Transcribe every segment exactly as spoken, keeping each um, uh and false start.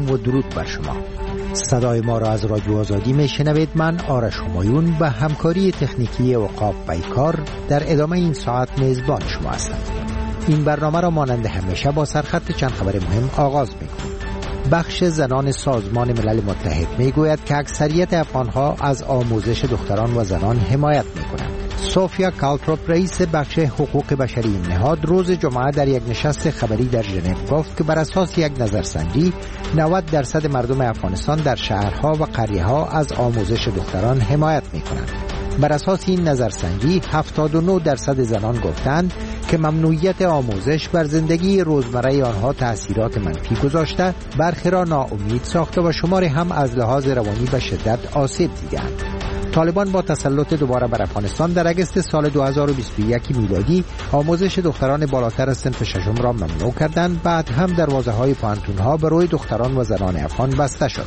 سلام و درود بر شما. صدای ما را از رادیو آزادی میشنوید. من آرش همایون به همکاری تکنیکی اوقاف بیکار در ادامه این ساعت میزبان شما هستم. این برنامه را مانند همیشه با سرخط چند خبر مهم آغاز می‌کنیم. بخش زنان سازمان ملل متحد میگوید که اکثریت افغان‌ها از آموزش دختران و زنان حمایت می‌کنند. سوفیا کالتروپ رئیس بخش حقوق بشری این نهاد روز جمعه در یک نشست خبری در ژنو گفت که بر اساس یک نظرسنجی نود درصد مردم افغانستان در شهرها و قریه‌ها از آموزش دختران حمایت می‌کنند. بر اساس این نظرسنجی هفتاد و نه درصد زنان گفتند که ممنوعیت آموزش بر زندگی روزمره آنها تأثیرات منفی گذاشته، برخی را ناامید ساخته و شماری هم از لحاظ روانی به شدت آسیب دیدند. طالبان با تسلط دوباره بر افغانستان در اگست سال دو هزار و بیست و یک میلادی آموزش دختران بالاتر از صنف ششم را ممنوع کردند. بعد هم دروازه‌های پانتون‌ها برای دختران و زنان افغان بسته شد.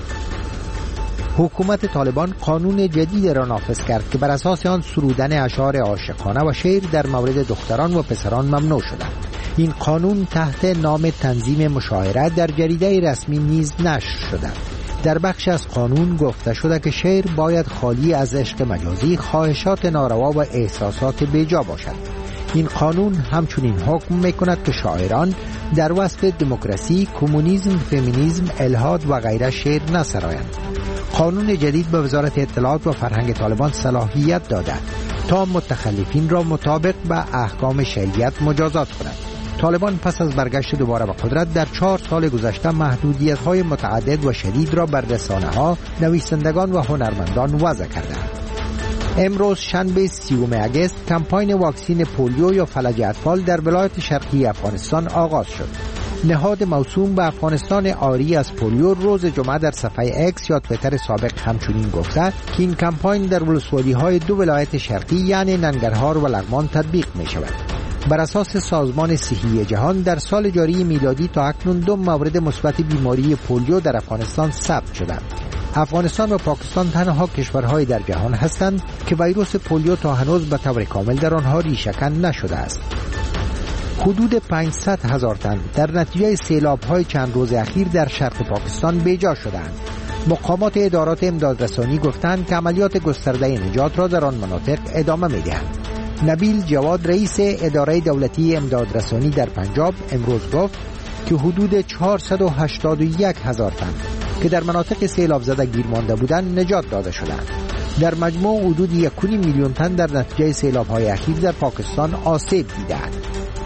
حکومت طالبان قانون جدید را نافذ کرد که بر اساس آن سرودن اشعار عاشقانه و شعر در مورد دختران و پسران ممنوع شده. این قانون تحت نام تنظیم مشاعره در جریده رسمی نیز نشر شده. در بخش از قانون گفته شده که شعر باید خالی از عشق مجازی، خواهشات ناروا و احساسات بیجا باشد. این قانون همچنین حکم می‌کند که شاعران در وصف دموکراسی، کمونیسم، فمینیسم، الحاد و غیره شعر نسرایند. قانون جدید به وزارت اطلاعات و فرهنگ طالبان صلاحیت داده تا متخلفین را مطابق به احکام شریعت مجازات کند. طالبان پس از برگشت دوباره به قدرت در چهار سال گذشته محدودیت‌های متعدد و شدید را بر رسانه‌ها، نویسندگان و هنرمندان وضع کردند. امروز شنبه سیوم اگست کمپاین واکسین پولیو یا فلج اطفال در ولایت شرقی افغانستان آغاز شد. نهاد موسوم به افغانستان عاری از پولیو روز جمعه در صفحه اکس یا توییتر سابق همچنین گفته که این کمپاین در ولسوالی‌های دو ولایت شرقی یعنی ننگرهار و لغمان تطبیق می شود. بر اساس سازمان صحی جهان در سال جاری میلادی تا اکنون دو مورد مثبت بیماری پولیو در افغانستان ثبت شده. افغانستان و پاکستان تنها کشورهای در جهان هستند که ویروس پولیو تا هنوز به طور کامل در آنها ریشه‌کن نشده است. حدود پانصد هزار تن در نتیجه سیلاب‌های چند روز اخیر در شرق پاکستان بیجا شدند. مقامات ادارات امدادرسانی گفتند که عملیات گسترده نجات را در آن مناطق ادامه می‌دهند. نبیل جواد رئیس اداره دولتی امدادرسانی در پنجاب امروز گفت که حدود چهارصد و هشتاد و یک هزار تن که در مناطق سیلاب زده گیر مانده بودند نجات داده شدند. در مجموع حدود یک و نیم میلیون تن در نتیجه سیلاب‌های اخیر در پاکستان آسیب دیدند.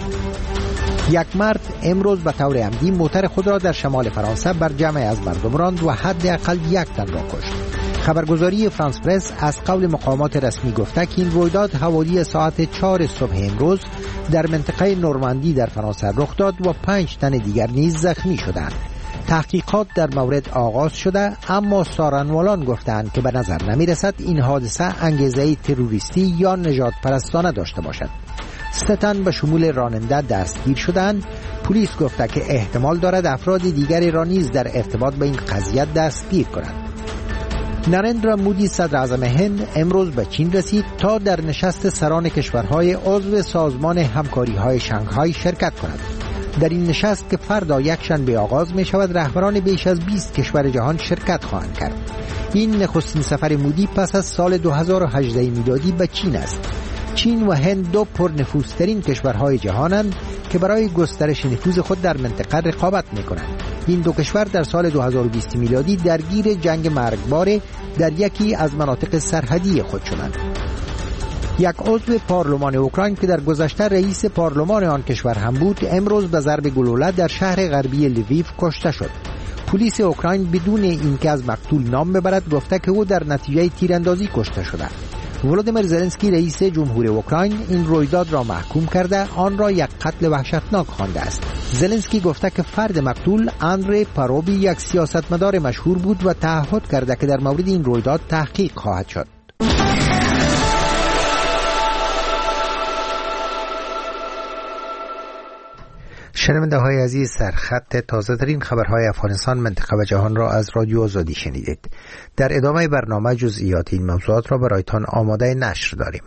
یک مرد امروز به طور عمدی موتر خود را در شمال فرانسه بر جمعی از مردم راند و حداقل یک تن را کشت. خبرگزاری فرانس پرس از قول مقامات رسمی گفته که این رویداد حوالی ساعت چهار صبح امروز در منطقه نورماندی در فرانسه رخ داد و پنج تن دیگر نیز زخمی شدند. تحقیقات در مورد آغاز شده، اما سارنوالان گفتند که به نظر نمی رسد این حادثه انگیزه تروریستی یا نژاد پرستانه داشته باشد. سه تن به شمول راننده دستگیر شدند. پلیس گفته که احتمال دارد افراد دیگری را نیز در ارتباط با این قضیه دستگیر کنند. نریندرا مودی صدر اعظم هند امروز به چین رسید تا در نشست سران کشورهای عضو سازمان همکاری‌های شانگهای شرکت کند. در این نشست که فردا یک شنبه آغاز می شود رهبران بیش از بیست کشور جهان شرکت خواهند کرد. این نخستین سفر مودی پس از سال دو هزار و هجده میلادی به چین است. چین و هند دو پرنفوذترین کشورهای جهانند که برای گسترش نفوذ خود در منطقه رقابت می‌کنند. این دو کشور در سال دو هزار و بیست میلادی درگیر جنگ مرگبار در یکی از مناطق سرحدی خود شدند. یک عضو پارلمان اوکراین که در گذشته رئیس پارلمان آن کشور هم بود امروز به ضرب گلوله در شهر غربی لویف کشته شد. پلیس اوکراین بدون اینکه از مقتول نام ببرد گفته که او در نتیجه تیراندازی کشته شده. ولودیمیر زلنسکی رئیس جمهوری اوکراین این رویداد را محکوم کرده آن را یک قتل وحشتناک خوانده است. زلنسکی گفته که فرد مقتول اندری پاروبی یک سیاستمدار مشهور بود و تعهد کرده که در مورد این رویداد تحقیق خواهد شد. شنونده های عزیز، سرخط تازه ترین خبرهای افغانستان، منطقه و جهان را از رادیو آزادی شنیدید. در ادامه برنامه جزئیات این موضوعات را برایتان آماده نشر داریم.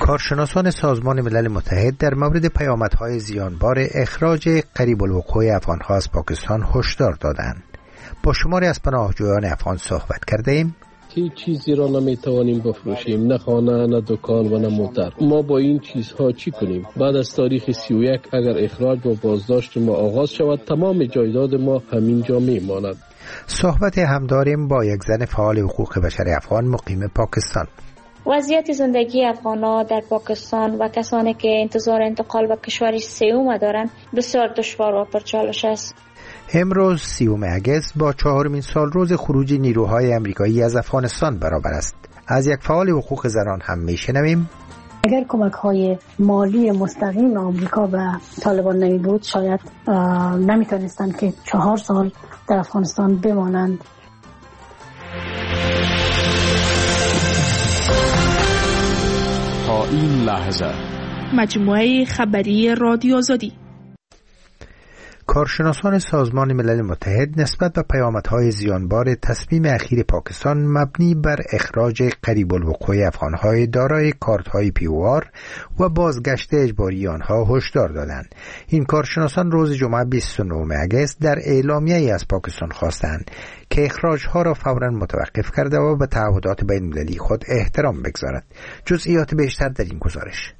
کارشناسان سازمان ملل متحد در مورد پیامدهای زیانبار اخراج قریب الوقوع افغان‌ها از پاکستان هشدار دادند. با شماری از پناهجویان افغان صحبت کرده ایم. هیچ چیزی را نمیتوانیم بفروشیم، نه خانه، نه دکان و نه موتر. ما با این چیزها چی کنیم؟ بعد از تاریخ سی و یک اگر اخراج و بازداشت ما آغاز شود، تمام جایداد ما همینجا میماند. صحبت هم داریم با یک زن فعال حقوق بشر افغان مقیم پاکستان. وضعیت زندگی افغان‌ها در پاکستان و کسانی که انتظار انتقال به کشور سوم دارند بسیار دشوار و پرچالش است. امروز سیوم اگست با چهارمین سال روز خروج نیروهای امریکایی از افغانستان برابر است. از یک فعال حقوق زنان هم میشنویم. اگر کمک‌های مالی مستقیم آمریکا به طالبان نمی بود، شاید نمیتونستند که چهار سال در افغانستان بمانند. تا این لحظه مجموعه خبری رادیو آزادی. کارشناسان سازمان ملل متحد نسبت به پیامدهای زیانبار تصمیم اخیر پاکستان مبنی بر اخراج قریب الوقوع افغانهای دارای کارت‌های پی او آر و بازگشت اجباری آنها هشدار دادند. این کارشناسان روز جمعه بیست و نهم اگست در اعلامیه‌ای از پاکستان خواستند که اخراج‌ها را فوراً متوقف کرده و به تعهدات بین‌المللی خود احترام بگذارد. جزئیات بیشتر در این گزارش.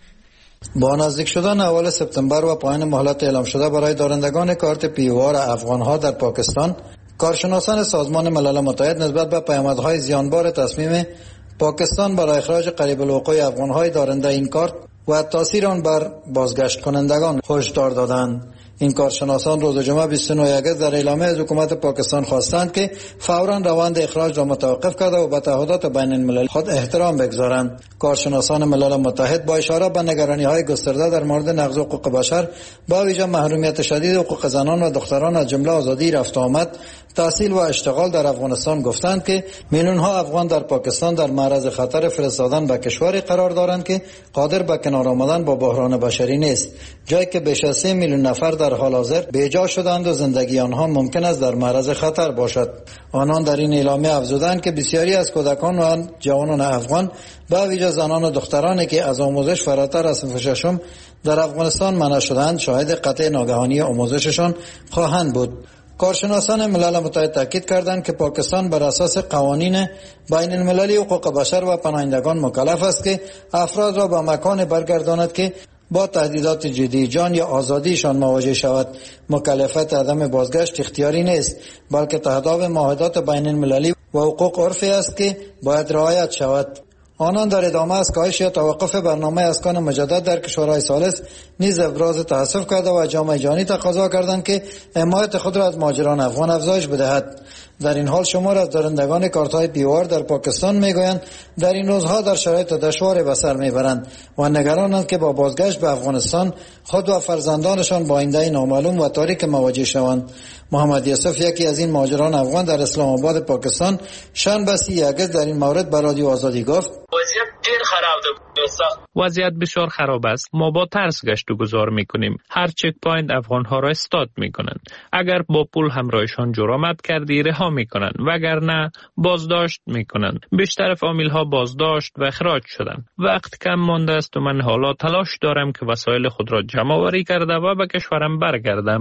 با نزدیک شدن اول سپتامبر و پایان مهلت اعلام شده برای دارندگان کارت پی او آر افغان‌ها در پاکستان، کارشناسان سازمان ملل متحد نسبت به پیامدهای زیانبار تصمیم پاکستان برای اخراج قریب الوقوع افغان‌های دارنده این کارت و تاثیر آن بر بازگشت کنندگان هشدار دادند. این کارشناسان روز جمعه بیست و نه اگست در اعلامیه از حکومت پاکستان خواستند که فوراً روند اخراج را متوقف کرده و به تعهدات بین الملل خود احترام بگذارند. کارشناسان ملل متحد با اشاره به نگرانی‌های گسترده در مورد نقض حقوق بشر، با ویژه محرومیت شدید حقوق زنان و دختران از جمله آزادی رفت و آمد، تحصیل و اشتغال در افغانستان گفتند که میلیون‌ها افغان در پاکستان در معرض خطر فرستادن به کشوری قرار دارند که قادر به کنار آمدن با بحران بشری نیست، جایی که بیش از سه میلیون نفر در حال حاضر بیجا شدند و زندگی آنها ممکن است در معرض خطر باشد. آنان در این اعلامیه افزودند که بسیاری از کودکان و جوانان افغان، به ویژه زنان و دخترانی که از آموزش فراتر از صنف ششم در افغانستان منع شدند، شاهد قطع ناگهانی آموزششان خواهند بود. کارشناسان ملل متحد تاکید کردند که پاکستان بر اساس قوانین بین المللی حقوق بشر و پناهندگان مکلف است که افراد را به مکان برگرداند که با تهدیدات جدی جان یا آزادیشان مواجه شود. مکلفیت عدم بازگشت اختیاری نیست، بلکه تهداب معاهدات بین المللی و حقوق عرفی است که باید رعایت شود. آنان در ادامه از کاهش یا توقف برنامه اسکان مجدد در کشورهای ثالث نیز ابراز تأسف کرده و جامعه جهانی تقاضا کردند که حمایت خود را از مهاجران افغان افزایش بدهد. در این حال شمار از دارندگان کارت‌های پی او آر در پاکستان میگویند در این روزها در شرایط دشواری به سر میبرند و نگرانند که با بازگشت به افغانستان خود و فرزندانشان با آینده نامعلوم و تاریک مواجه شوند. محمد یوسف، یکی از این مهاجران افغان در اسلام آباد پاکستان، شنبه سی اگست در این مورد به رادیو آزادی گفت: وضعیت دیر خراب ده. وضعیت بسیار خراب است. ما با ترس گشت و گذار میکنیم. هر چک پوینت افغان ها را استاد میکنند. اگر با پول همراهشان جرأت کردی رها میکنند، وگرنه بازداشت میکنند. بیشتر فامیل ها بازداشت و اخراج شدند. وقت کم مانده است و من حالا تلاش دارم که وسایل خود را جمع آوری کرده و به کشورم برگردم.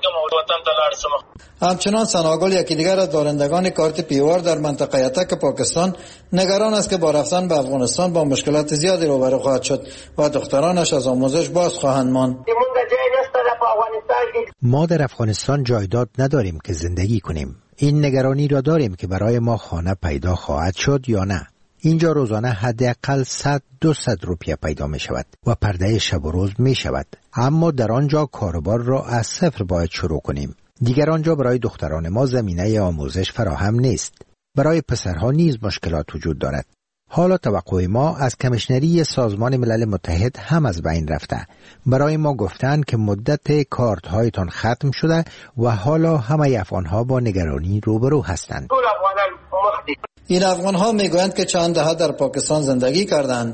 همچنان سناگل، یکی دیگر از دارندگان کارت پی او آر در منطقه یتک پاکستان، نگران است که با رفتن به افغانستان با مشکلات زیادی روبرو خواهد شد و دخترانش از آموزش باز خواهند ماند. ما در افغانستان جایداد نداریم که زندگی کنیم. این نگرانی را داریم که برای ما خانه پیدا خواهد شد یا نه. اینجا روزانه حداقل صد دویست روپیه پیدا می شود و پرده شب و روز می شود، اما در آنجا کاروبار را از صفر باید شروع کنیم. دیگر آنجا برای دختران ما زمینه آموزش فراهم نیست. برای پسرها نیز مشکلات وجود دارد. حالا توقع ما از کمیشنری سازمان ملل متحد هم از بین رفته. برای ما گفتند که مدت کارت هایتان ختم شده و حالا همه افغانها با نگرانی روبرو هستند. این افغانها میگویند که چند دهه در پاکستان زندگی کردند.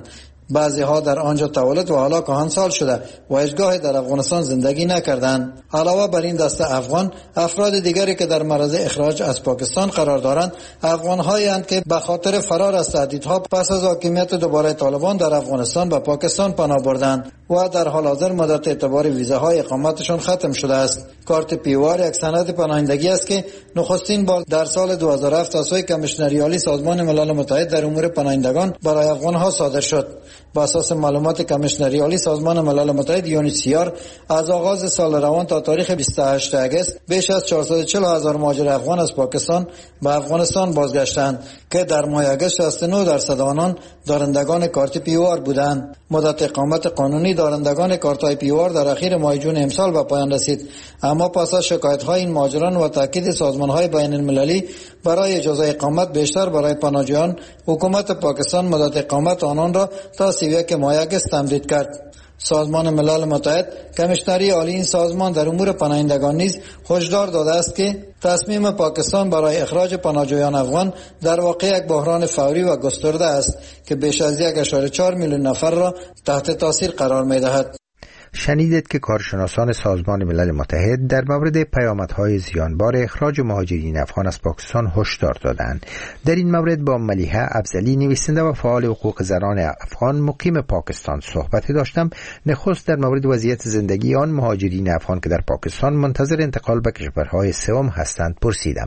بعضی ها در آنجا تولد و حالا کهنسال شده و هیچگاه در افغانستان زندگی نکردند. علاوه بر این دسته افغان، افراد دیگری که در معرض اخراج از پاکستان قرار دارند افغان‌هایی اند که به خاطر فرار از تهدیدها پس از حاکمیت دوباره طالبان در افغانستان به پاکستان پناه بردند و در حال حاضر مدت اعتبار ویزاهای اقامتشان ختم شده است. کارت پیوار یک سند پناهندگی است که نخستین بار در سال دو هزار و هفت از سوی کمیشنری عالی سازمان ملل متحد در امور پناهندگان برای افغان‌ها صادر شد. بر اساس معلومات کمیشنری عالی سازمان ملل متحد یو ان اچ سی آر، از آغاز سال روان تا تاریخ بیست و هشتم اگست بیش از چهارصد و چهل هزار مهاجر افغان از پاکستان به افغانستان بازگشتند که در ماه اگست شصت و نه درصد آنان دارندگان کارت پیوار بودند. مدت اقامت قانونی دارندگان کارت‌های پیوار در اخیر ماه جون امسال به پایان رسید، اما پس از شکایت‌های این مهاجران و تاکید سازمان‌های بین‌المللی برای اجازه اقامت بیشتر برای پناهجویان، حکومت پاکستان مدت اقامت آنان را تا سی و یک ماه اگست تمدید کرد. سازمان ملل متحد کمیشنری عالی این سازمان در امور پناهندگان نیز هشدار داده است که تصمیم پاکستان برای اخراج پناهجویان افغان در واقع یک بحران فوری و گسترده است که بیش از یک و چهار میلیون نفر را تحت تاثیر قرار می‌دهد. شنیدید که کارشناسان سازمان ملل متحد در مورد پیامدهای زیانبار اخراج مهاجرین افغان از پاکستان هشدار دادند. در این مورد با ملیحه افضلی، نویسنده و فعال حقوق زنان افغان مقیم پاکستان صحبت داشتم. نخست در مورد وضعیت زندگی آن مهاجرین افغان که در پاکستان منتظر انتقال به کشورهای سوم هستند پرسیدم.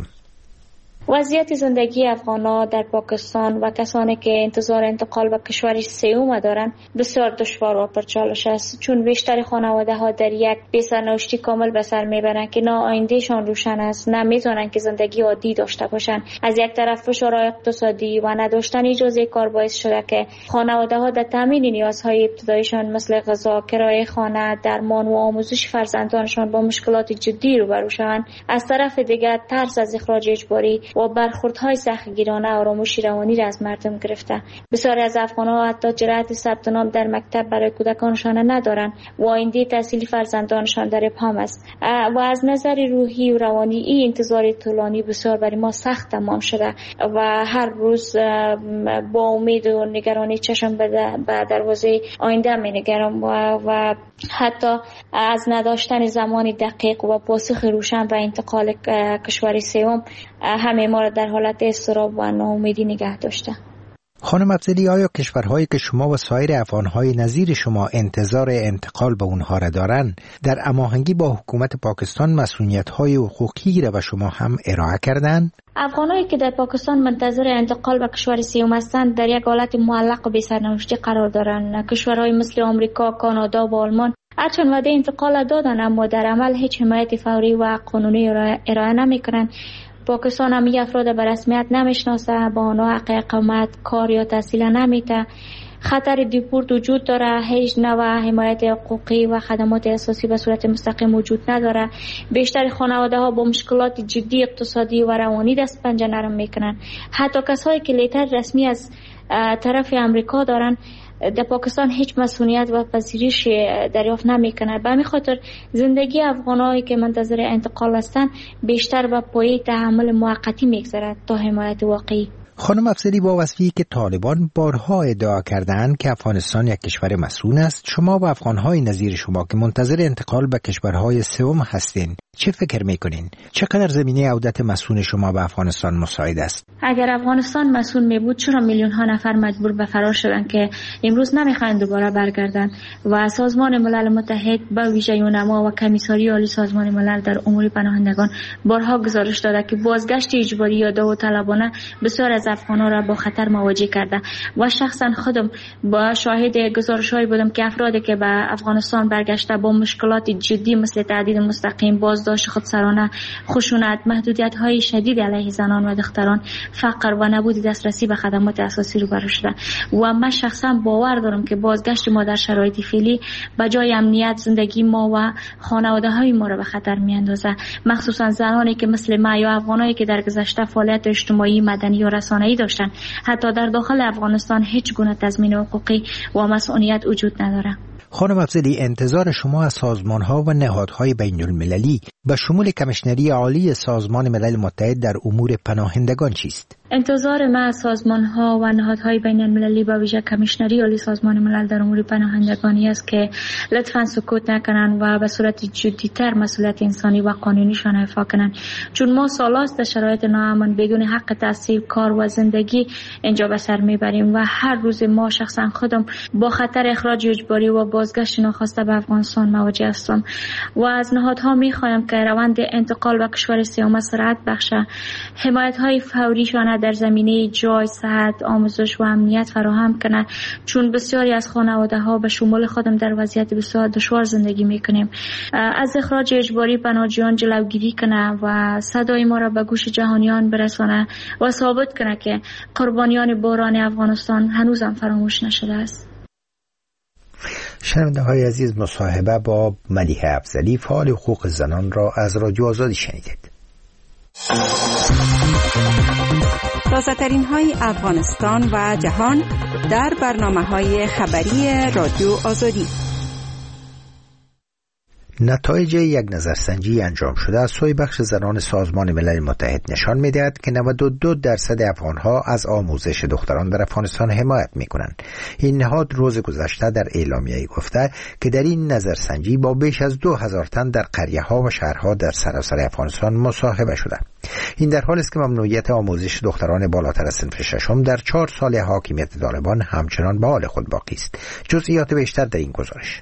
وضعیت زندگی افغان‌ها در پاکستان و کسانی که انتظار انتقال به کشور سوم دارند بسیار دشوار و پرچالش است، چون بیشتر خانواده‌ها در یک بی‌سرنوشتی کامل به سر میبرند که نه آیندهشان روشن است، نه میتونن که زندگی عادی داشته باشند. از یک طرف فشار اقتصادی و نداشتن اجازه کار باعث شده که خانواده‌ها در تامین نیازهای ابتداییشان مثل غذا، کرایه خانه، درمان و آموزش فرزندانشان با مشکلات جدی روبرو شوند. از طرف دیگر ترس از اخراج اجباری و برخوردهای سختگیرانه آرامش روانی را از مردم گرفته. بسیاری از افغان‌ها حتی جرأت ثبت نام در مکتب برای کودکانشان ندارند و آینده تحصیلی فرزندانشان در ابهام است. و از نظر روحی و روانی این انتظار طولانی بسیار برای ما سخت تمام شده و هر روز با امید و نگرانی چشم به دروازه آینده می‌نگرم و, و حتی از نداشتن زمانی دقیق و پاسخ روشن و انتقال کشور سوم همه ما را در حالت اضطراب و ناامیدی نگه داشته. خانم افضلی، آیا کشورهایی که شما و سایر افغانهای نظیر شما انتظار انتقال به اونها را دارند در هماهنگی با حکومت پاکستان مسئولیت‌های حقوقی را به شما هم ارائه کردند؟ افغانایی که در پاکستان منتظر انتقال به کشور سوم هستند در یک حالت معلق و بی‌سرنوشتی قرار دارند. کشورهای مثل آمریکا، کانادا و آلمان هرچند وعده انتقال دادند اما در عمل هیچ حمایت فوری و قانونی ارائه نمی‌کنند. پاکستان هم این افراد به رسمیت نمیشناسه، با آنها حق اقامت، کار یا تحصیل نمیده. خطر دیپورت وجود داره، هیچ نوع حمایت حقوقی و خدمات اساسی به صورت مستقیم وجود نداره. بیشتر خانواده ها با مشکلات جدی اقتصادی و روانی دست پنجه نرم میکنن. حتی کسایی که لیتر رسمی از طرف امریکا دارن در پاکستان هیچ مسئولیت و پذیرش دریافت نمیکنه. به همین خاطر زندگی افغانایی که منتظر انتقال هستند بیشتر به پایه تحمل موقتی میگذرد تا حمایت واقعی. خانم افضلی، با وصفی که طالبان بارها ادعا کردند که افغانستان یک کشور مسئول است، شما و افغانهای نظیر شما که منتظر انتقال به کشورهای سوم هستین چه فکر میکنین؟ چقدر زمینه عودت مسئول شما به افغانستان مساعد است؟ اگر افغانستان مسئول می بود چرا میلیون ها نفر مجبور به فرار شدن که امروز نمیخواین دوباره برگردن؟ و سازمان ملل متحد به ویژه یونما و کمیساری عالی سازمان ملل در امور پناهندگان بارها گزارش داده که بازگشت اجباری یا داوطلبانه بسیار از افغان‌ها را با خطر مواجه کرده و شخصا خودم با شاهد گزارش‌هایی بودم که افرادی که به افغانستان برگشته با مشکلات جدی مثل تهدید مستقیم، بازداشت خودسرانه، خشونت، محدودیت‌های شدید علیه زنان و دختران، فقر و نبود دسترسی به خدمات اساسی روبرو شده و من شخصا باور دارم که بازگشت ما در شرایط فعلی به جای امنیت زندگی ما و خانواده‌های ما را به خطر می‌اندازه، مخصوصا زنانی که مثل ما یا افغانایی که در گذشته فعالیت اجتماعی، مدنی و رسانه‌ای داشتن. حتی در داخل افغانستان هیچ گونه تضمین حقوقی و مسئولیت وجود نداره. خانم افضلی، انتظار شما از سازمان‌ها و نهادهای بین‌المللی به شمول کمیشنری عالی سازمان ملل متحد در امور پناهندگان چیست؟ انتظار ما از سازمان ها و نهادهای بین المللی با ویژه کمیشنری عالی سازمان ملل در امور پناهندگانی است که لطفاً سکوت نکنند و به صورت جدی‌تر مسئولیت انسانی و قانونیشان ایفا کنند، چون ما سالاست در شرایط ناامن بدون حق تحصیل، کار و زندگی اینجا به سر میبریم و هر روز ما شخصا خودم با خطر اخراج اجباری و بازگشت ناخواسته به افغانستان مواجه هستم و از نهادها میخوایم که روند انتقال به کشور سوم سرعت بخشه، حمایت های فوریشان در زمینه جای، صحت، آموزش و امنیت فراهم کنند، چون بسیاری از خانواده ها به شمول خودم در وضعیت بسیار دشوار زندگی میکنیم. از اخراج اجباری پناهجویان جلوگیری کنه و صدای ما را به گوش جهانیان برسانه و ثابت کنه که قربانیان بحران افغانستان هنوزم فراموش نشده است. شنونده های عزیز، مصاحبه با ملیحه افضلی فعال حقوق زنان را از رادیو آزادی شنیدید. تازه‌ترین های افغانستان و جهان در برنامه‌های خبری رادیو آزادی. نتایج یک نظرسنجی انجام شده از سوی بخش زنان سازمان ملل متحد نشان می‌دهد که نود و دو درصد افغان‌ها از آموزش دختران در افغانستان حمایت می‌کنند. این نهاد روز گذشته در اعلامیه‌ای گفته که در این نظرسنجی با بیش از دو هزار تن در قریه‌ها و شهرها در سراسر افغانستان مصاحبه شده. این در حالی است که ممنوعیت آموزش دختران بالاتر از صنف ششم در چهار سال حاکمیت طالبان همچنان به حال خود باقی است. جزئیات بیشتر در این گزارش.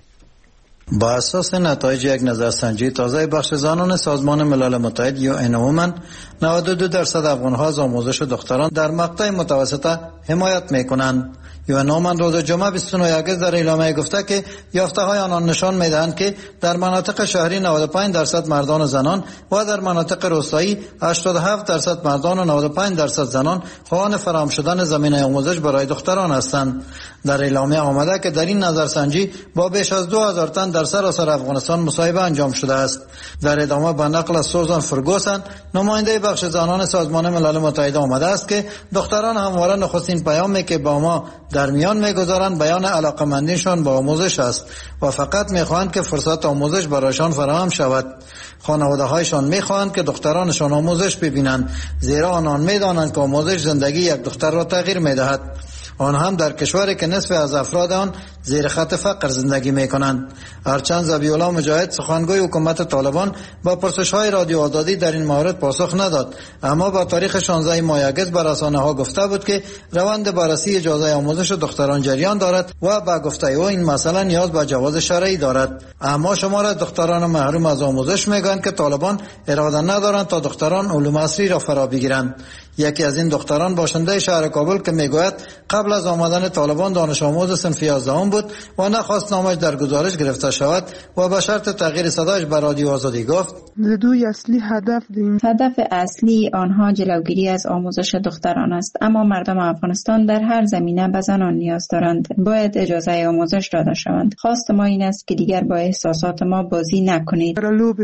با اساس نتایج یک نظرسنجی تازه بخش زنان سازمان ملل متحد یو ان وومن، نود و دو درصد افغان‌ها از آموزش دختران در مقطع متوسطه حمایت می‌کنند. یو ان وومن روز جمعه بیست و نه اگست در اعلامیه گفته که یافته‌های آنان نشان می‌دهند که در مناطق شهری نود و پنج درصد مردان و زنان و در مناطق روستایی هشتاد و هفت درصد مردان و نود و پنج درصد زنان خواهان فراهم شدن زمینه آموزش برای دختران هستند. در اعلامیه آمده که در این نظرسنجی با بیش از دو هزار تن در سراسر افغانستان مصاحبه انجام شده است. در ادامه به نقل از سوزان فرگوسن، نماینده بخش زنان سازمان ملل متحد آمده است که دختران همواره نخستین پیامی که با ما در میان میگذارند بیان علاقمندیشان به آموزش است و فقط میخواهند که فرصت آموزش برایشان فراهم شود. خانواده هایشان میخواهند که دخترانشان آموزش ببینند، زیرا آنان میدانند که آموزش زندگی یک دختر را تغییر میدهد. آن هم در کشوری که نصف از افراد آن زیر خط فقر زندگی میکنند. هرچند ذبیح‌الله مجاهد سخنگوی حکومت طالبان با پرسش‌های رادیو آزادی در این مورد پاسخ نداد، اما با تاریخ شانزده ماه اگست به رسانه‌ها گفته بود که روند بررسی اجازه آموزش دختران جریان دارد و با گفته او این مسئله نیاز به جواز شرعی دارد. اما شمار از دختران محروم از آموزش میگویند که طالبان اراده ندارند تا دختران علوم عصری را فرا بگیرند. یکی از این دختران باشنده شهر کابل که میگوید قبل از آمدن طالبان دانش آموز صنف یازدهم بود و نخواست نامش در گزارش گرفته شود و به شرط تغییر صدایش به رادیو آزادی گفت دوی اصلی هدف دیم. هدف اصلی آنها جلوگیری از آموزش دختران است، اما مردم افغانستان در هر زمینه به زنان نیاز دارند. باید اجازه آموزش داده شوند. خواست ما این است که دیگر با احساسات ما بازی نکنید.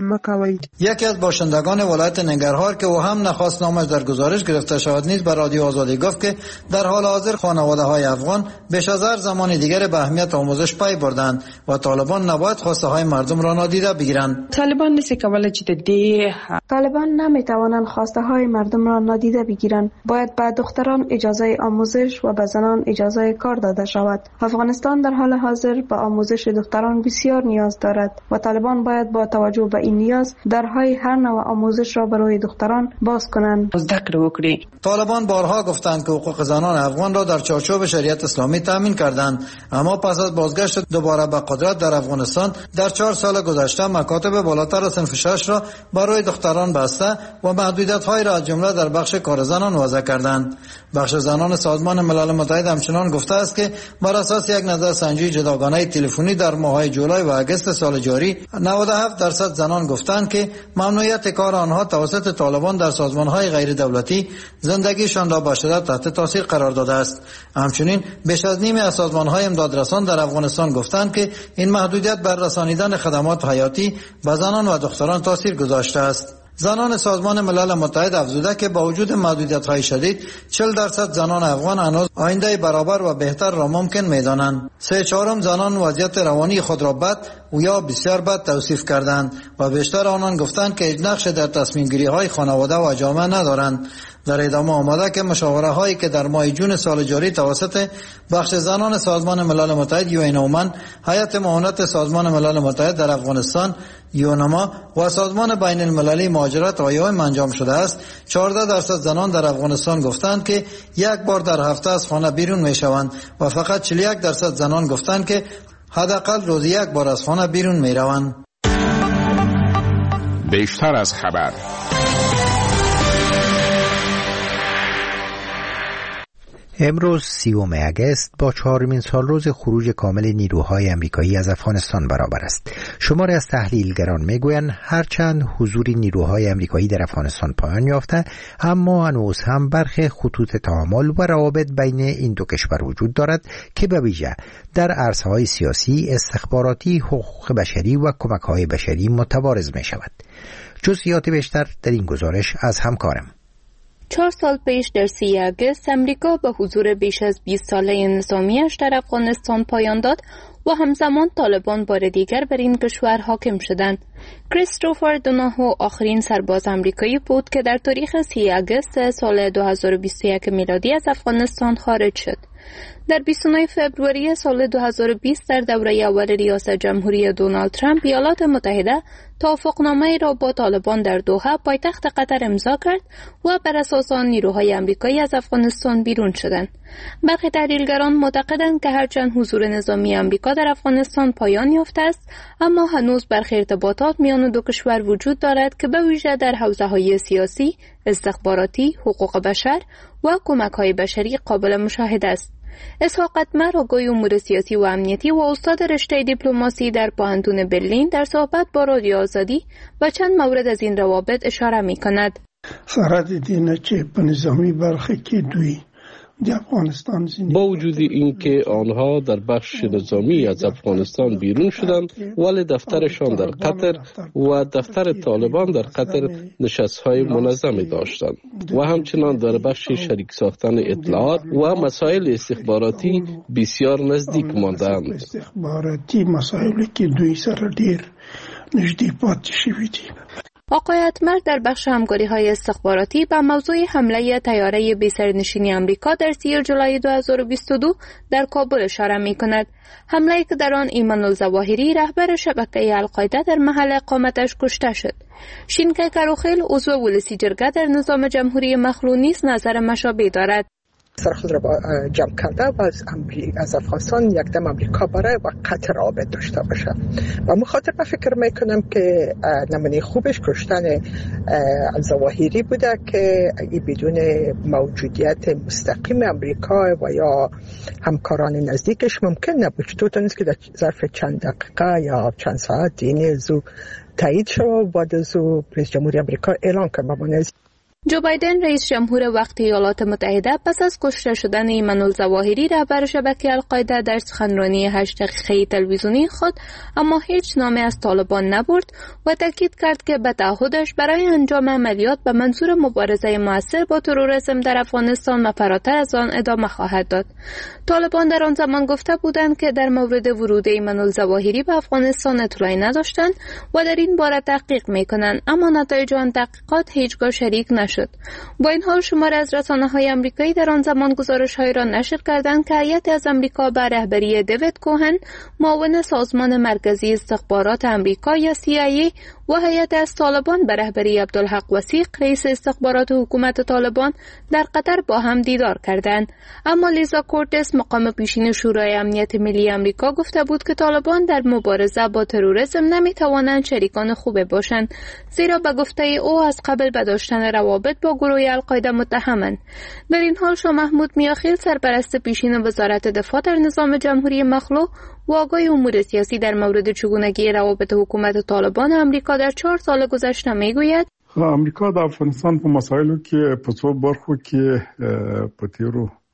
یکی از باشندگان ولایت ننگرهار که او هم نخواست نامش در گزارش گرفته شود نیز به رادیو آزادی گفت که در حال حاضر خانواده های افغان بیش از هر زمان دیگر به اهمیت آموزش پی بردند و طالبان نباید خواسته های مردم را نادیده بگیرند. طالبان نیست که ولی جدی طالبان نمیتوانند خواسته های مردم را نادیده بگیرند. باید به دختران اجازه آموزش و به زنان اجازه کار داده شود. افغانستان در حال حاضر به آموزش دختران بسیار نیاز دارد و طالبان باید با توجه به این نیاز درهای هر نوع آموزش را برای دختران باز کنند. طالبان بارها گفتند که حقوق زنان افغان را در چارچوب شریعت اسلامی تامین کردند، اما پس از بازگشت دوباره به قدرت در افغانستان در چهار سال گذشته مکاتب بالاتر از صنف شش را برای دختران بسته و محدودیت‌های را از جمله در بخش کار زنان وضع کردند. بخش زنان سازمان ملل متحد همچنان گفته است که بر اساس یک نظرسنجی جداگانه تلفنی در ماه‌های جولای و اگست سال جاری نود و هفت درصد زنان گفتند که ممنوعیت کار آنها توسط طالبان در سازمان‌های غیر دولتی زندگیشان را به شدت تحت تاثیر قرار داده است. همچنین بیش از نیمی از سازمان‌های امدادرسان در افغانستان گفتند که این محدودیت بر رسانیدن خدمات حیاتی به زنان و دختران تاثیر گذاشته است. زنان سازمان ملل متحد افزوده که با وجود محدودیت‌های شدید چهل درصد زنان افغان هنوز آینده برابر و بهتر را ممکن می‌دانند. سه چهارم زنان وضعیت روانی خود را بد و یا بسیار بد توصیف کردند و بیشتر آنان گفتند که هیچ نقش در تصمیم گیری های خانواده و جامعه ندارند. در ادامه آمده که مشاوره هایی که در ماه جون سال جاری توسط بخش زنان سازمان ملل متحد یو این اومن، هیئت معاونت سازمان ملل متحد در افغانستان یونما و سازمان بین المللی مهاجرت و ایوم انجام شده است، چهارده درصد زنان در افغانستان گفتند که یک بار در هفته از خانه بیرون می شوند و فقط چهل و یک درصد زنان گفتند که حداقل روزی یک بار از خانه بیرون می روند. بیشتر از خبر. امروز سیوم اگست با چهارمین سال روز خروج کامل نیروهای امریکایی از افغانستان برابر است. شماری از تحلیلگران میگویند هرچند حضور نیروهای امریکایی در افغانستان پایان یافته، اما هنوز هم برخی خطوط تعامل و روابط بین این دو کشور وجود دارد که به ویژه در عرصه‌های سیاسی، استخباراتی، حقوق بشری و کمک‌های بشری متوارز می شود. جزئیات بیشتر در این گزارش از همکارم. چهار سال پیش در سی اگست امریکا به حضور بیش از بیست ساله نظامیش در افغانستان پایان داد و همزمان طالبان بار دیگر بر این کشور حاکم شدند. کریستوفر دوناهو آخرین سرباز امریکایی بود که در تاریخ سی اگست سال دو هزار و بیست و یک میلادی از افغانستان خارج شد. در بیست و نه فوریه سال دو هزار و بیست در دوره اول ریاست جمهوری دونالد ترامپ، ایالات متحده توافقنامه را با طالبان در دوحه پایتخت قطر امضا کرد و بر اساس آن نیروهای امریکایی از افغانستان بیرون شدند. برخی تحلیلگران معتقدند که هرچند حضور نظامی امریکا در افغانستان پایان یافته است، اما هنوز برخی ارتباطات میان دو کشور وجود دارد که به ویژه در حوزه‌های سیاسی، استخباراتی، حقوق بشر و کمک‌های بشری قابل مشاهده است. اسحاق اتمر، آگوی امور سیاسی و امنیتی و استاد رشته دیپلماسی در پوهنتون برلین، در صحبت با رادیو آزادی و چند مورد از این روابط اشاره می کند. سرحد دینه چه به نظامی برخی که دوی با وجود اینکه آنها در بخش نظامی از افغانستان بیرون شدند، ولی دفترشان در قطر و دفتر طالبان در قطر نشست‌های منظمی داشتند و همچنان در بخش شریک ساختن اطلاعات و مسائل استخباراتی بسیار نزدیک ماندند. استخباراتی مسائلی که دوی سره دیر نزدیک پاتې شوي دي. آقای اتمر در بخش همکاری‌های استخباراتی به موضوع حمله طیاره بی‌سرنشین آمریکا در سی جولای دو هزار و بیست و دو در کابل اشاره می‌کند. حمله‌ای که در آن ایمان الظواهری رهبر شبکه القاعده در محل اقامتش کشته شد. شینکه کروخیل، عضو ولسی جرگه در نظام جمهوری مخلوع نیز نظر مشابه دارد. سر خود را جمع کرده و از, از افغانستان یک دم امریکا برای و قطر رابط داشته باشه و مخاطر من فکر میکنم که نمونه خوبش کشتن الظواهری بوده که بدون موجودیت مستقیم امریکا و یا همکاران نزدیکش ممکن نبود. چطور نیست که در ظرف چند دقیقه یا چند ساعت دینی زو تایید شد و بعد از او رئیس جمهوری امریکا اعلان کرد. جو بایدن رئیس جمهور وقت ایالات متحده پس از کشته شدن ایمان الظواهری رهبر شبکه القاعده در سخنرانی هشت دقیقه‌ای تلویزیونی خود اما هیچ نامی از طالبان نبرد و تاکید کرد که به تعهدش برای انجام عملیات به منظور مبارزه موثر با تروریسم در افغانستان و فراتر از آن ادامه خواهد داد. طالبان در آن زمان گفته بودند که در مورد ورود ایمان الظواهری به افغانستان اطلاعی نداشتند و در این باره تحقیق می‌کنند، اما نتایج آن تحقیقات هیچگاه شریک نشد. با این حال شمار از رسانه‌های آمریکایی در آن زمان گزارش‌هایی را نشر کردند که هیئتی از آمریکا به رهبری دیوید کوهن، معاون سازمان مرکزی استخبارات آمریکا یا سی آی ای و هیئت از طالبان به رهبری عبدالحق وثیق، رئیس استخبارات حکومت طالبان، در قطر با هم دیدار کردند. اما لیزا کورتس، مقام پیشین شورای امنیت ملی آمریکا، گفته بود که طالبان در مبارزه با تروریسم نمی‌توانند شریکان خوب باشند، زیرا به گفته او از قبل به داشتن روابط با گروه القاعده متهمند. در این حال شاه محمود میاخیل، سرپرست پیشین وزارت دفاع در نظام جمهوری مخلوع و آگاه امور سیاسی در مورد چگونگی روابط حکومت طالبان آمریکا در چهار سال گذشته میگوید امریکا د افغانستان په مسایلو کې په څو برخو کې په تیرو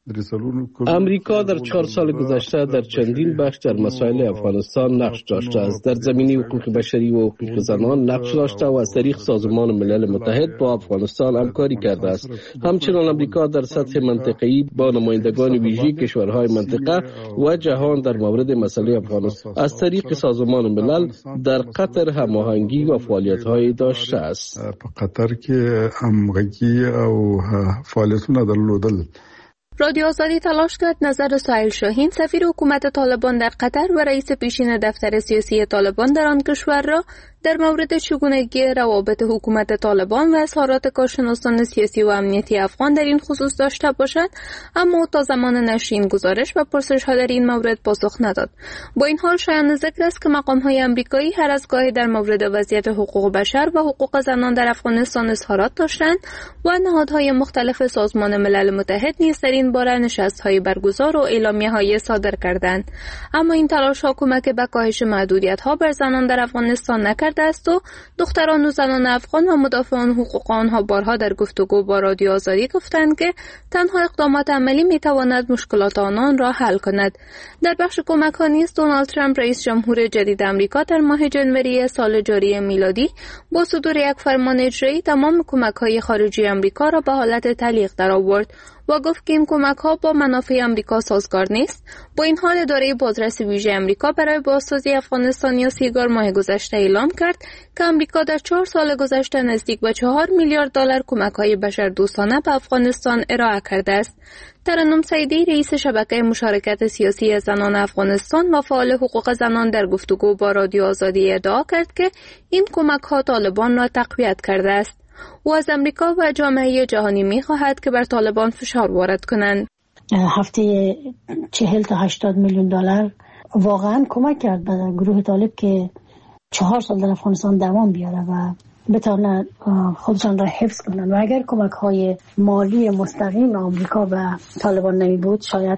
امریکا در چهار سال گذشته در چندین بخش در مسائل افغانستان نقش داشته است. در زمینه حقوق بشری و حقوق زنان نقش داشته و از طریق سازمان ملل متحد با افغانستان همکاری کرده است. همچنین امریکا در سطح منطقه‌ای با نمایندگان ویژه کشورهای منطقه و جهان در مورد مسئله افغانستان از طریق سازمان ملل در قطر هماهنگی و فعالیت‌های داشته است. قطر کې همغږي او فعالیتونه درلودل. رادیو آزادی تلاش کرد نظر سهیل شاهین سفیر حکومت طالبان در قطر و رئیس پیشین دفتر سیاسی طالبان در آن کشور را در مورد چگونگی روابط حکومت طالبان و اظهارات کارشناسان سیاسی و امنیتی افغان در این خصوص داشته باشد، اما تا زمان نشر این گزارش و پرسش‌ها در این مورد پاسخ نداد. با این حال شایان ذکر است که مقام‌های آمریکایی هر از گاهی در مورد وضعیت حقوق بشر و حقوق زنان در افغانستان اظهارات داشتند و نهادهای مختلف سازمان ملل متحد نیز در این باره نشست‌های برگزار و اعلامیه‌های صادر کردند. اما این تلاش‌ها کمک به کاهش محدودیت‌ها بر زنان در افغانستان نکرده است و دختران و زنان افغان و مدافعان حقوق آنها بارها در گفتگو با رادیو آزادی گفتند که تنها اقدامات عملی میتواند مشکلات آنان را حل کند. در بخش کمک‌ها نیز دونالد ترامپ رئیس جمهور جدید آمریکا در ماه ژانویه سال جاری میلادی با صدور یک فرمان اجرایی تمام کمک‌های خارجی آمریکا را به حالت تعلیق درآورد و گفت که این کمک‌ها با منافع آمریکا سازگار نیست. با این حال اداره بازرس ویژه آمریکا برای بازسازی افغانستان یا سیگار ماه گذشته اعلام کرد که آمریکا در چهار سال گذشته نزدیک به چهار میلیارد دلار کمک‌های بشردوستانه به افغانستان ارائه کرده است. ترنم سعیدی رئیس شبکه مشارکت سیاسی زنان افغانستان و فعال حقوق زنان در گفتگو با رادیو آزادی ادعا کرد که این کمک‌ها طالبان را تقویت کرده است. او از امریکا و جامعه جهانی می‌خواهد که بر طالبان فشار وارد کنند. هفته چهل تا هشتاد میلیون دلار واقعا کمک کرد به گروه طالب که چهار سال در افغانستان دوام بیاره و بتونه خودشان را حفظ کنند. و اگر کمک‌های مالی مستقیم آمریکا به طالبان نمی بود شاید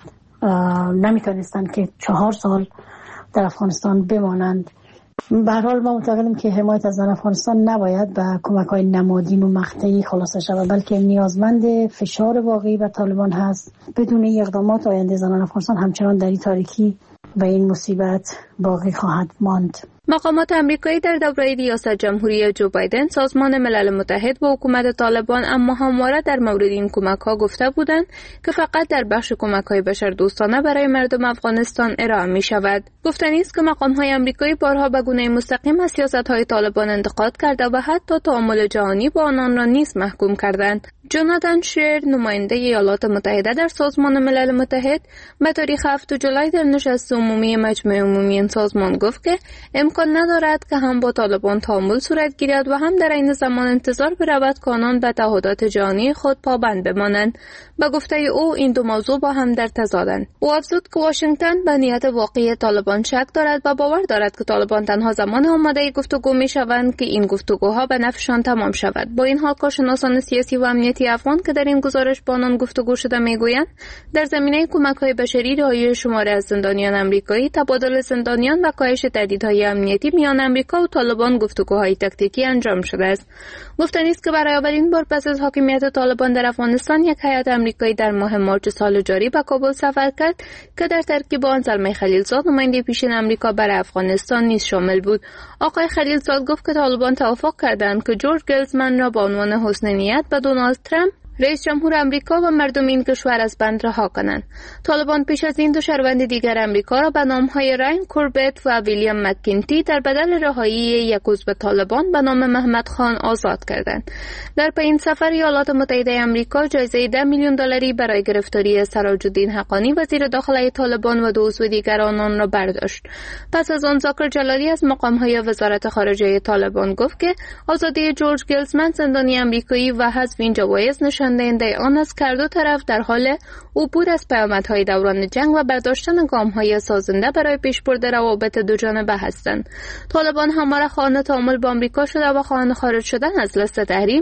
نمیتونستند که چهار سال در افغانستان بمانند. به هر حال ما معتقدیم که حمایت از زن افغانستان نباید به کمک‌های نمادین و مقطعی خلاصه شود، بلکه نیازمند فشار واقعی بر طالبان هست. بدون این اقدامات آینده زنان افغانستان همچنان در این تاریکی و این مصیبت باقی خواهد ماند. مقامات آمریکایی در دوره ریاست جمهوری جو بایدن سازمان ملل متحد و حکومت طالبان اما همواره در مورد این کمک‌ها گفته بودند که فقط در بخش کمک‌های بشردوستانه برای مردم افغانستان ارائه می‌شود. گفتنی است که مقام‌های آمریکایی بارها به گونه مستقیم از سیاست‌های طالبان انتقاد کرده و حتی تعامل جهانی با آنان را نیز محکوم کردند. جوناتان شیر نماینده ایالات متحده در سازمان ملل متحد به تاریخ هفتم جولای در نشست عمومی مجمع عمومی این سازمان گفت که امکان ندارد که هم با طالبان تعامل صورت گیرد و هم در این زمان انتظار برود که آنان به تعهدات جهانی خود پابند بمانند. به گفته او این دو موضوع با هم در تضادند. او افزود که واشنگتن به نیت واقعی طالبان شک دارد و باور دارد که طالبان تنها زمان آماده گفتگو می‌شوند که این گفتگوها به نفعشان تمام شود. با این حال کارشناسان سیاسی و امنیتی افغان که در این گزارش با آنان گفتگو شده میگویند در زمینه کمک‌های بشری، رهایی شماری از زندانیان آمریکایی، تبادل زندانیان و کاهش تهدیدهای امنیتی میان آمریکا و طالبان گفتگوهای تاکتیکی انجام شده است. گفتنی است که برای اولین بار پس از حاکمیت طالبان در افغانستان یک هیئت آمریکایی در ماه مارس سال جاری به کابل سفر کرد که در ترکیب آن زلمه خلیلزاد نماینده پیشین آمریکا برای افغانستان نیز شامل بود. آقای خلیلزاد گفت که طالبان توافق کردند که جورج گلزمن را به عنوان حسن نیت به دونالد ترامپ رئیس جمهور آمریکا و مردم این کشور از بند رها کنند. طالبان پیش از این دو شهروند دیگر آمریکا را به نام‌های راین کوربت و ویلیام مکینتی در بدل رهایی یک عضو طالبان به نام محمد خان آزاد کردند. در پی این سفر ایالات متحده آمریکا جایزه ده میلیون دلاری برای گرفتاری سراج الدین حقانی وزیر داخلی طالبان و دو عضو دیگر آنان را برداشت. پس از آن ذاکر جلالی از مقام‌های وزارت خارجه طالبان گفت که آزادی جورج گلزمن زندانی آمریکایی و حذف این جوایز نشان دهنده آن است که دو طرف در حال عبور از پیامدهای دوران جنگ و برداشتن گام‌های سازنده برای پیشبرد روابط دو جانبه هستند. طالبان همواره خواهان تعامل با آمریکا شده و خواهان خارج شدن از لیست تحریم.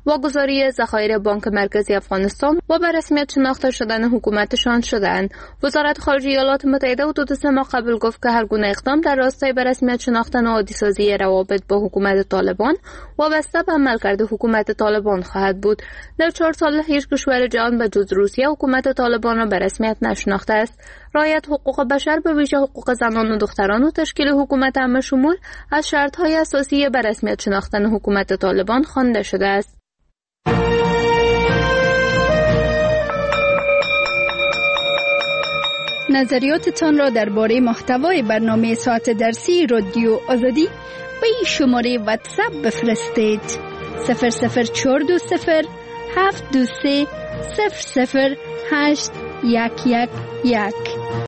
واگذاری ذخایر بانک مرکزی افغانستان و به رسمیت شناخته شدن حکومتشان شدند. وزارت خارجه ایالات متحده حدود سه ماه قبل گفت که هر گونه اقدام در راستای به رسمیت شناختن و عادی‌سازی روابط با حکومت طالبان وابسته به عملکرد حکومت طالبان خواهد بود. در چهار سال هیچ کشور جهان به جز روسیه حکومت طالبان را به رسمیت نشناخته است. رعایت حقوق بشر به ویژه حقوق زنان و دختران و تشکیل حکومت همه شمول از شرط‌های اساسی به رسمیت شناختن حکومت طالبان خوانده شده است. نظریاتتان را درباره محتوای برنامه ساعت درسی رادیو آزادی به این شماره واتساپ بفرستید: صفر صفر چهار دو صفر هفت دو سه صفر صفر هشت یک یک یک.